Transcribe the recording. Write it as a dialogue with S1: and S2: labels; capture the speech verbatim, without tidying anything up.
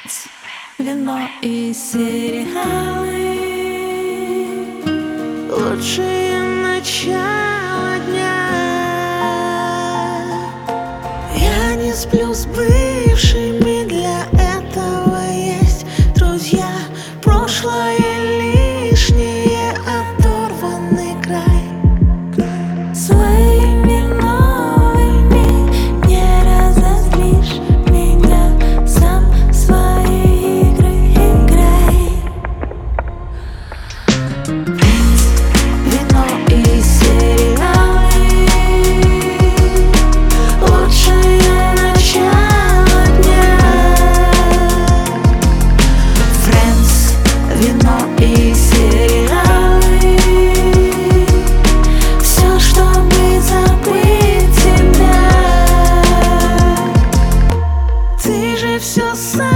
S1: Friends. Вино и сериалы, лучшее начало дня. Я не сплю с бывшими, для этого есть друзья. Прошлое лишнее, оторванный край. Своими новыми не разозлишь меня, сам свои игры играй. Вино и сериалы, лучшее начало дня. Friends, вино и сериалы, все, чтобы забыть тебя. Ты же все сам.